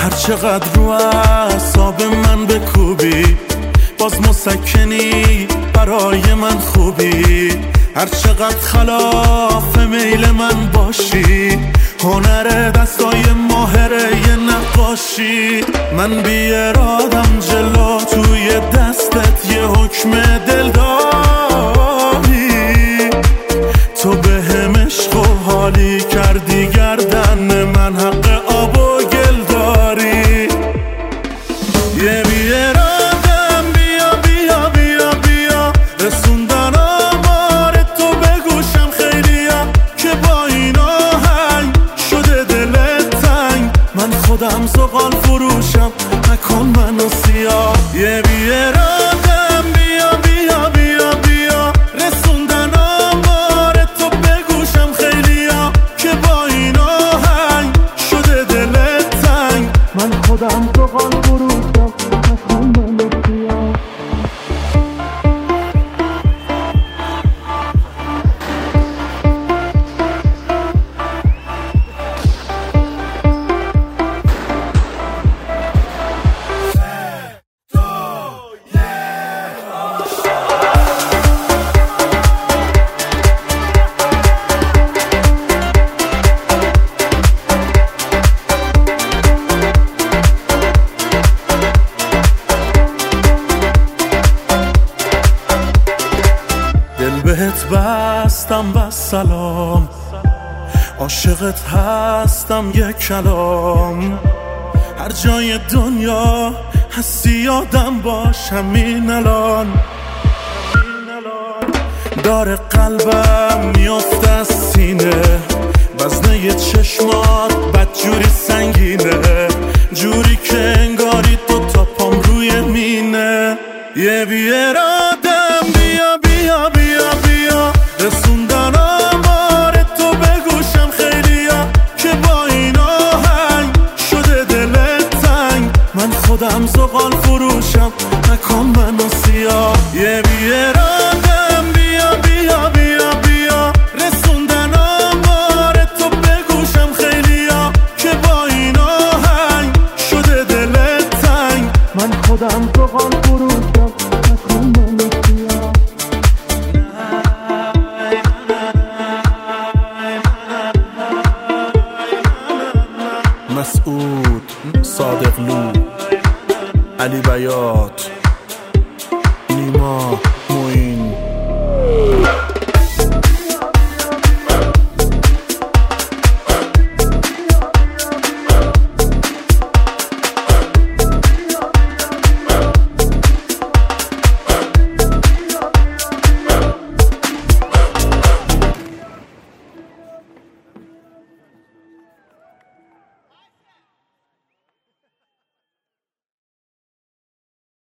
هر چقدر رو اعصاب من بکوبی باز مسکنی برای من خوبی. هر چقدر خلاف میل من باشی هنر دستای ماهره یه نقاشی. من بی ارادم جلو توی دستت یه حکم دل داری. تو به هم عشق و حالی کردی گردن من حق آب و گل داری. یه بی ارادم بیا بیا بیا بیا رسوندن آمار تو به گوشم خیلیا که با این آهنگ شده دلت تنگ. من خودم زغال فروشم نکن منو سیاه. یه بی ارادم بیا بیا بیا بیا رسوندن آمار تو به گوشم خیلیا که با این آهنگ شده دلت تنگ. من خودم زغال فروشم نکن منو سیاه. دل بهت بستم و سلام عاشقت هستم یک کلام. هر جای دنیا هستی یادم باش همین الان. داره قلبم میافته از سینه وزنه چشمات بدجوری سنگینه جوری که انگاری تو تا پام روی مینه. یه بی ارادم بیا بیا بیا بیا رسوندن آمار تو به گوشم خیلیا که با این آهنگ شده دلت تنگ. من خودم زغال فروشم نکن منو سیاه. یه بی ارادم بیا بیا بیا بیا رسوندن آمار تو به گوشم خیلیا که با این آهنگ شده دلت تنگ. من خودم زغال فروشم نکن منو سیاه. مسعود صادقلو علی بیات نیما